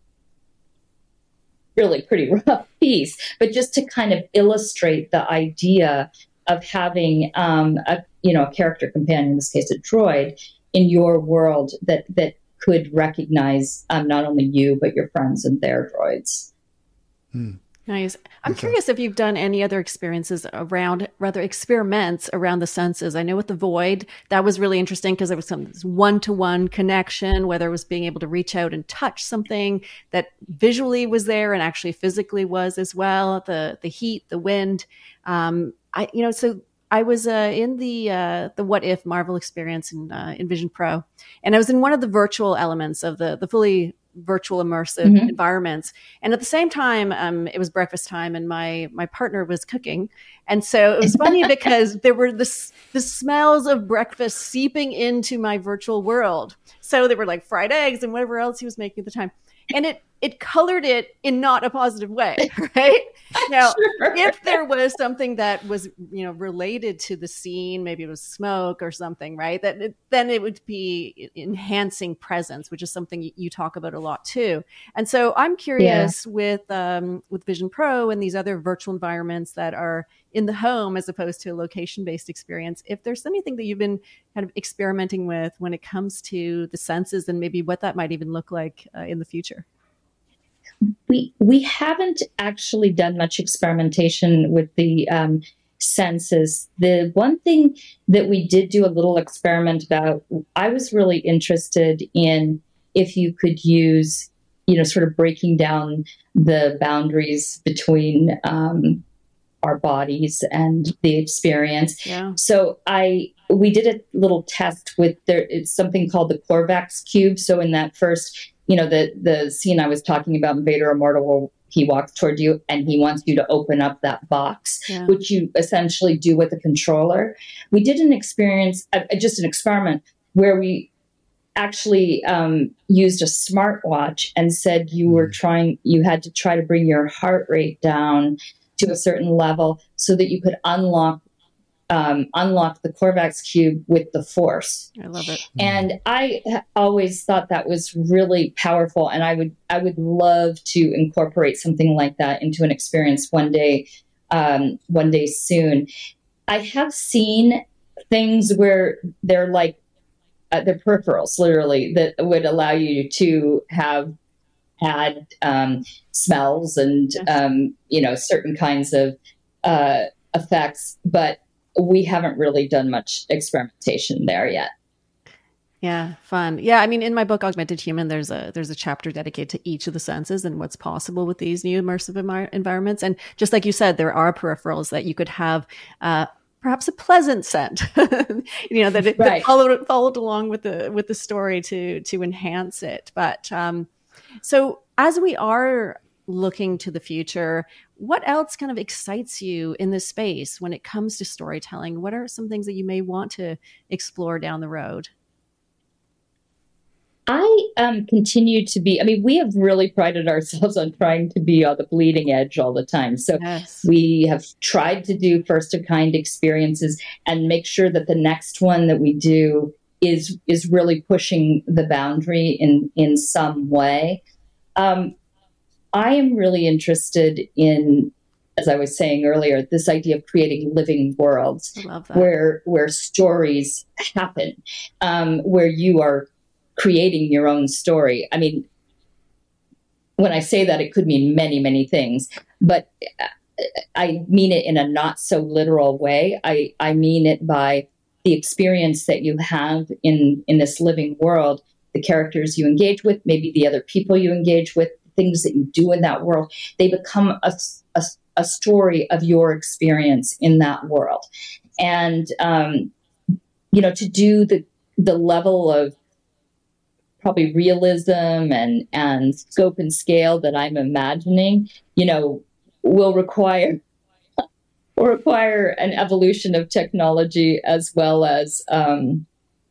really pretty rough piece, but just to kind of illustrate the idea of having um, a, you know, a character companion, in this case, a droid, in your world that, that could recognize um, not only you, but your friends and their droids. Hmm. Nice. I'm Okay. curious if you've done any other experiences around, rather experiments around the senses. I know with the Void, that was really interesting because there was some one-to-one connection, whether it was being able to reach out and touch something that visually was there and actually physically was as well. The the heat, the wind. Um, I you know so I was uh, in the uh, the What If Marvel experience in uh, in Vision Pro, and I was in one of the virtual elements of the the fully virtual immersive mm-hmm. environments. And at the same time, um, it was breakfast time and my, my partner was cooking. And so it was funny because there were the, the smells of breakfast seeping into my virtual world. So there were like fried eggs and whatever else he was making at the time. And it, it colored it in not a positive way, right? Now, sure. If there was something that was, you know, related to the scene, maybe it was smoke or something, right? That it, then it would be enhancing presence, which is something you talk about a lot too. And so I'm curious yeah. with um, with Vision Pro and these other virtual environments that are in the home as opposed to a location-based experience, if there's anything that you've been kind of experimenting with when it comes to the senses and maybe what that might even look like uh, in the future. We we haven't actually done much experimentation with the um, senses. The one thing that we did do a little experiment about, I was really interested in if you could use, you know, sort of breaking down the boundaries between um, our bodies and the experience. Yeah. So I we did a little test with there. It's something called the Korvax cube. So in that first, you know, the, the scene I was talking about in Vader Immortal, where he walks toward you and he wants you to open up that box, yeah. which you essentially do with a controller. We did an experience, uh, just an experiment, where we actually um, used a smartwatch and said you were trying, you had to try to bring your heart rate down to a certain level so that you could unlock Um, unlock the Korvax cube with the Force. I love it. And I always thought that was really powerful, and I would I would love to incorporate something like that into an experience one day, um, one day soon. I have seen things where they're like uh, they're peripherals, literally, that would allow you to have had um, smells and yes. um, you know, certain kinds of uh, effects, but we haven't really done much experimentation there yet. Yeah, fun. Yeah, I mean, in my book, Augmented Human, there's a there's a chapter dedicated to each of the senses and what's possible with these new immersive em- environments. And just like you said, there are peripherals that you could have uh, perhaps a pleasant scent, you know, that, it, right. that followed followed along with the with the story to to enhance it. But um, so as we are looking to the future, what else kind of excites you in this space when it comes to storytelling? What are some things that you may want to explore down the road? I um, continue to be, I mean, we have really prided ourselves on trying to be on the bleeding edge all the time. So yes. we have tried to do first of kind experiences and make sure that the next one that we do is is really pushing the boundary in, in some way. Um, I am really interested in, as I was saying earlier, this idea of creating living worlds where where stories happen, um, where you are creating your own story. I mean, when I say that, it could mean many, many things, but I mean it in a not so literal way. I, I mean it by the experience that you have in, in this living world, the characters you engage with, maybe the other people you engage with, things that you do in that world. They become a, a, a story of your experience in that world. And, um, you know, to do the, the level of probably realism and, and scope and scale that I'm imagining, you know, will require will require an evolution of technology as well as um,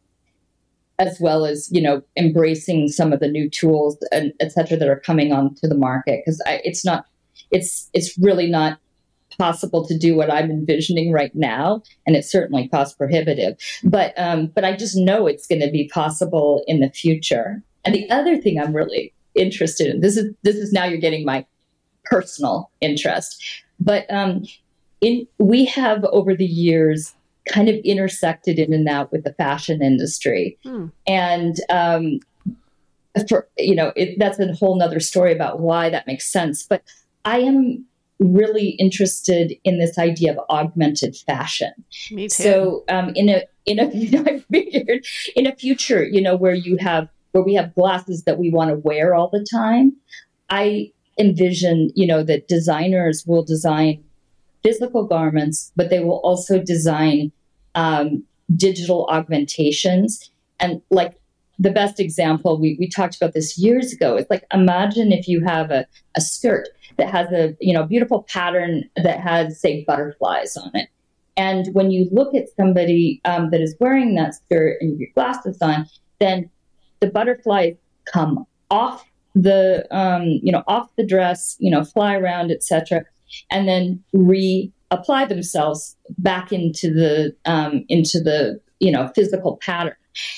as well as, you know, embracing some of the new tools and et cetera that are coming onto the market. Because it's not, it's it's really not possible to do what I'm envisioning right now, and it's certainly cost prohibitive. But um, but I just know it's going to be possible in the future. And the other thing I'm really interested in, this is this is now you're getting my personal interest, but um, in we have over the years kind of intersected in and out with the fashion industry, hmm. and um, for you know it, that's a whole nother story about why that makes sense. But I am really interested in this idea of augmented fashion. Me too. So um, in a in a I figured in a future, you know, where you have where we have glasses that we want to wear all the time, I envision, you know, that designers will design physical garments, but they will also design um, digital augmentations. And like the best example, we, we talked about this years ago. It's like, imagine if you have a, a skirt that has a, you know, beautiful pattern that has, say, butterflies on it. And when you look at somebody um, that is wearing that skirt and your glasses on, then the butterflies come off the, um, you know, off the dress, you know, fly around, et cetera, and then reapply themselves back into the, um, into the, you know, physical pattern.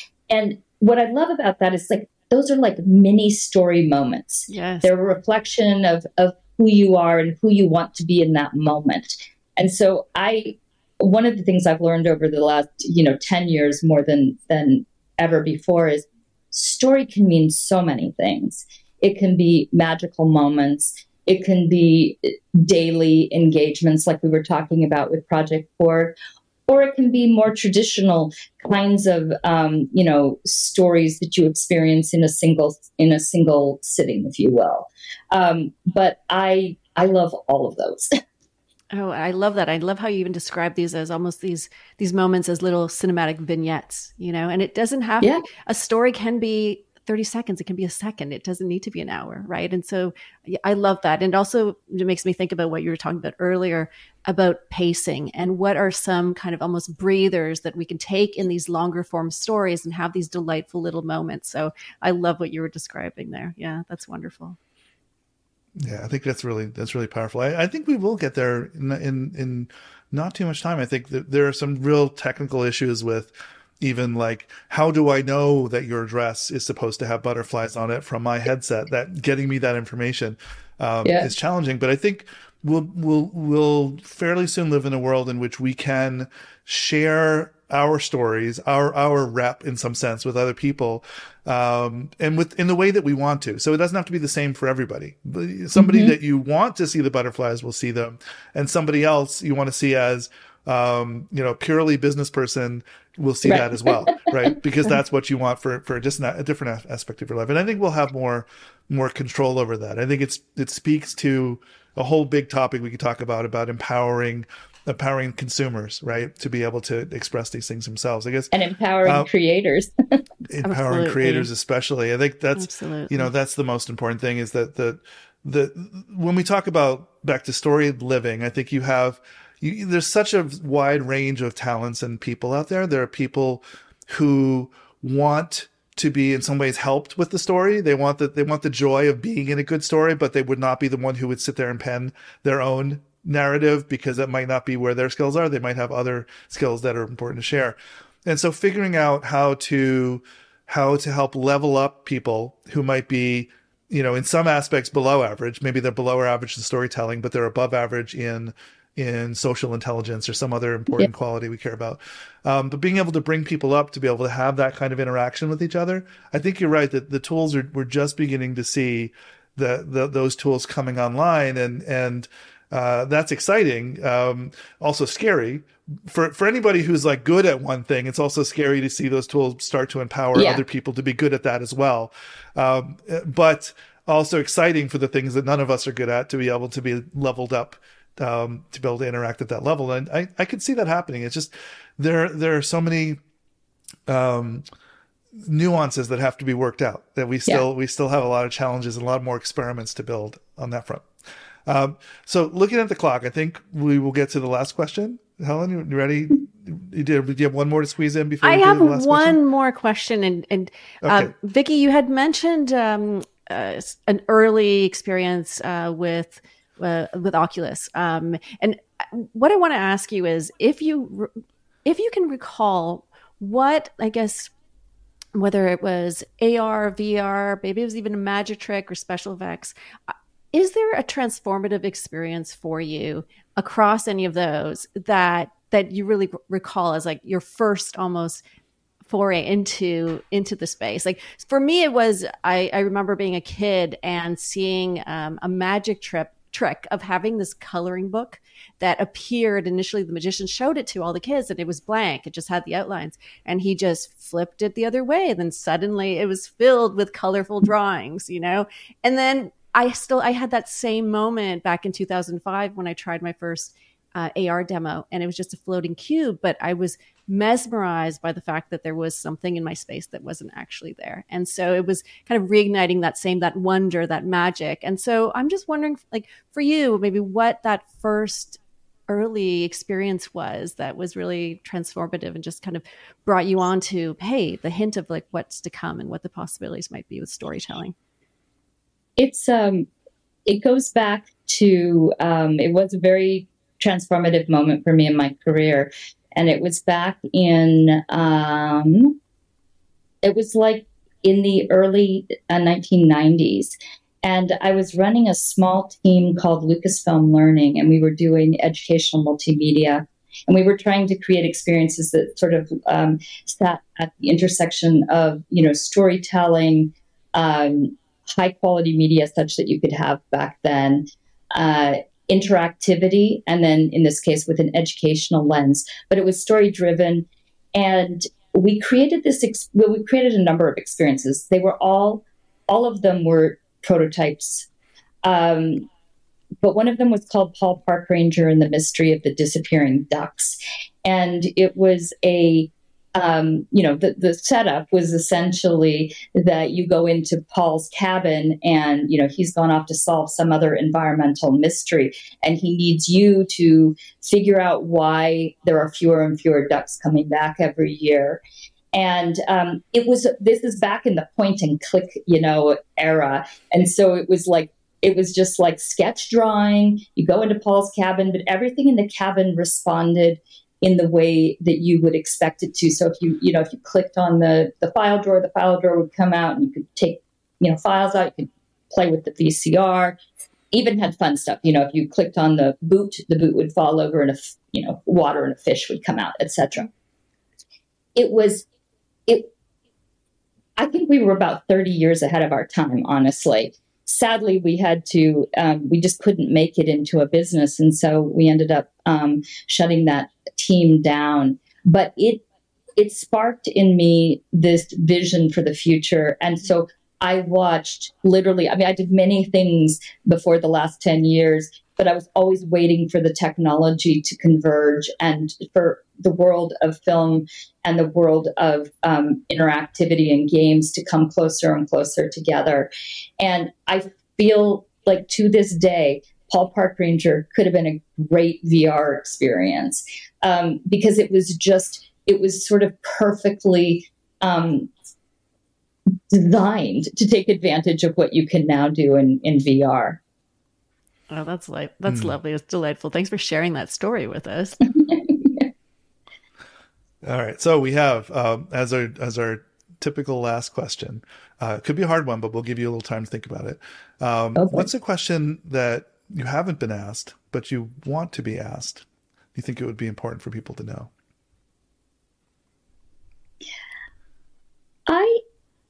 And what I love about that is like, those are like mini story moments. Yes. They're a reflection of, of who you are and who you want to be in that moment. And so I, one of the things I've learned over the last, you know, ten years more than, than ever before is story can mean so many things. It can be magical moments. It can be daily engagements like we were talking about with Project Board, or it can be more traditional kinds of, um, you know, stories that you experience in a single, in a single sitting, if you will. Um, but I, I love all of those. Oh, I love that. I love how you even describe these as almost these these moments as little cinematic vignettes, you know, and it doesn't have yeah. a story can be thirty seconds. It can be a second. It doesn't need to be an hour. Right. And so I love that. And also it makes me think about what you were talking about earlier about pacing and what are some kind of almost breathers that we can take in these longer form stories and have these delightful little moments. So I love what you were describing there. Yeah, that's wonderful. Yeah, I think that's really that's really powerful. I, I think we will get there in, in in not too much time. I think that there are some real technical issues with even like, how do I know that your dress is supposed to have butterflies on it from my headset? That getting me that information um, yeah. is challenging. But I think we'll we'll we'll fairly soon live in a world in which we can share our stories, our our rep in some sense with other people, um, and with in the way that we want to. So it doesn't have to be the same for everybody. Somebody mm-hmm. that you want to see the butterflies will see them, and somebody else you want to see as um, you know, purely business person will see right. that as well, right? Because that's what you want for for just a different aspect of your life. And I think we'll have more more control over that. I think it's it speaks to a whole big topic we could talk about about empowering. empowering consumers, right, to be able to express these things themselves, I guess. And empowering uh, creators. empowering Absolutely. creators, especially. I think that's, Absolutely. you know, that's the most important thing is that the, the when we talk about back to story living, I think you have you, there's such a wide range of talents and people out there. There are people who want to be in some ways helped with the story. They want that they want the joy of being in a good story, but they would not be the one who would sit there and pen their own narrative because that might not be where their skills are. They might have other skills that are important to share. And so figuring out how to how to help level up people who might be, you know, in some aspects below average. Maybe they're below average in storytelling, but they're above average in in social intelligence or some other important yeah. quality we care about. Um, but being able to bring people up to be able to have that kind of interaction with each other, I think you're right that the tools are, we're just beginning to see the, the those tools coming online, and and uh, that's exciting. Um, also scary for for anybody who's like good at one thing. It's also scary to see those tools start to empower yeah. other people to be good at that as well. Um, but also exciting for the things that none of us are good at to be able to be leveled up. Um, to be able to interact at that level. And I, I could see that happening. It's just, there, there are so many, um, nuances that have to be worked out that we still, yeah. we still have a lot of challenges and a lot more experiments to build on that front. Um, so looking at the clock, I think we will get to the last question. Helen, you ready? You did, do you have one more to squeeze in before I we have do the last one question? more question. And, and, uh, okay. Vicki, you had mentioned, um, uh, an early experience, uh, with, Uh, with Oculus. Um, and what I want to ask you is if you, if you can recall what, I guess, whether it was A R, V R, maybe it was even a magic trick or special effects, is there a transformative experience for you across any of those that, that you really recall as like your first almost foray into into the space? Like for me, it was, I, I remember being a kid and seeing um, a magic trip trick of having this coloring book that appeared initially. The magician showed it to all the kids and it was blank. It just had the outlines and he just flipped it the other way. And then suddenly it was filled with colorful drawings, you know? And then I still, I had that same moment back in two thousand five when I tried my first uh, A R demo, and it was just a floating cube, but I was mesmerized by the fact that there was something in my space that wasn't actually there. And so it was kind of reigniting that same, that wonder, that magic. And so I'm just wondering, like for you, maybe what that first early experience was that was really transformative and just kind of brought you on to, hey, the hint of like what's to come and what the possibilities might be with storytelling. It's, um, it goes back to, um, it was a very transformative moment for me in my career. And it was back in, um, it was like in the early uh, nineteen nineties. And I was running a small team called Lucasfilm Learning, and we were doing educational multimedia. And we were trying to create experiences that sort of um, sat at the intersection of, you know, storytelling, um, high quality media such that you could have back then, uh, interactivity, and then in this case with an educational lens, but it was story driven. And we created this, ex- well, we created a number of experiences. They were all, all of them were prototypes. Um, but one of them was called Paul Parkranger and the Mystery of the Disappearing Ducks. And it was a, um, you know, the, the setup was essentially that you go into Paul's cabin and, you know, he's gone off to solve some other environmental mystery, and he needs you to figure out why there are fewer and fewer ducks coming back every year. And um, it was, this is back in the point and click, you know, era. And so it was like, it was just like sketch drawing. You go into Paul's cabin, but everything in the cabin responded in the way that you would expect it to. So if you, you know, if you clicked on the, the file drawer, the file drawer would come out and you could take, you know, files out, you could play with the V C R, even had fun stuff. You know, if you clicked on the boot, the boot would fall over and a, you know, water and a fish would come out, et cetera. It was, it, I think we were about thirty years ahead of our time, honestly. Sadly, we had to, um, we just couldn't make it into a business. And so we ended up um, shutting that team down. But it it sparked in me this vision for the future. And so I watched literally, I mean, I did many things before the last ten years, but I was always waiting for the technology to converge and for the world of film and the world of um, interactivity and games to come closer and closer together. And I feel like to this day, Paul Park Ranger could have been a great V R experience um, because it was just, it was sort of perfectly um, designed to take advantage of what you can now do in, in V R. Oh, that's like that's mm. lovely. It's delightful. Thanks for sharing that story with us. All right. So we have, um, as our, as our typical last question, uh, it could be a hard one, but we'll give you a little time to think about it. Um, okay. What's a question that you haven't been asked, but you want to be asked? You think it would be important for people to know? I,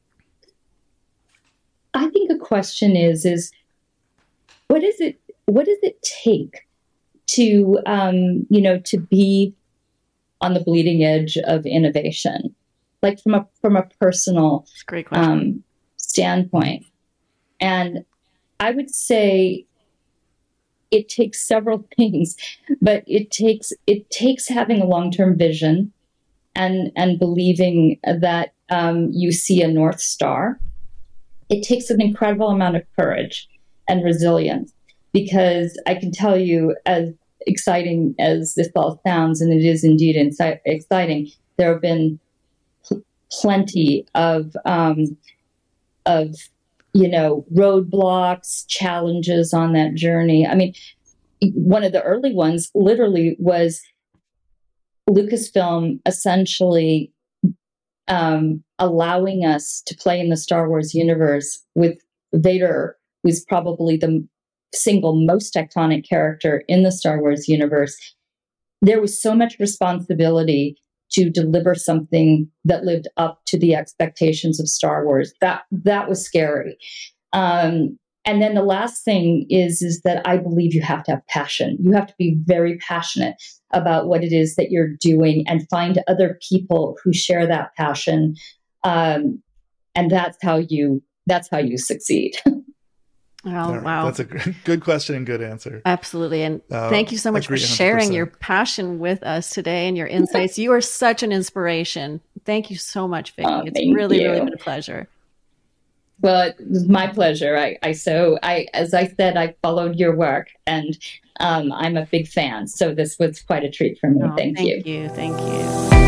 I think a question is, is what is it, what does it take to, um, you know, to be on the bleeding edge of innovation, like from a from a personal great question. Um, standpoint? And I would say it takes several things, but it takes it takes having a long-term vision and and believing that um, you see a North Star. It takes an incredible amount of courage and resilience, because I can tell you, as exciting as this all sounds, and it is indeed inci- exciting, there have been pl- plenty of um, of you know roadblocks, challenges on that journey. I mean, one of the early ones literally was Lucasfilm essentially um, allowing us to play in the Star Wars universe with Vader, who's probably the single most iconic character in the Star Wars universe. There was so much responsibility to deliver something that lived up to the expectations of Star Wars. That that was scary. Um, and then the last thing is, is that I believe you have to have passion. You have to be very passionate about what it is that you're doing and find other people who share that passion. Um, and that's how you that's how you succeed. Oh, right. Wow. That's a good question and good answer. Absolutely. And uh, thank you so much for sharing your passion with us today and your insights. You are such an inspiration. Thank you so much, Vicki. Oh, it's really, you. really been a pleasure. Well, it was my pleasure. I, I so I, as I said, I followed your work, and um, I'm a big fan. So this was quite a treat for me. Oh, thank, thank you. Thank you. Thank you.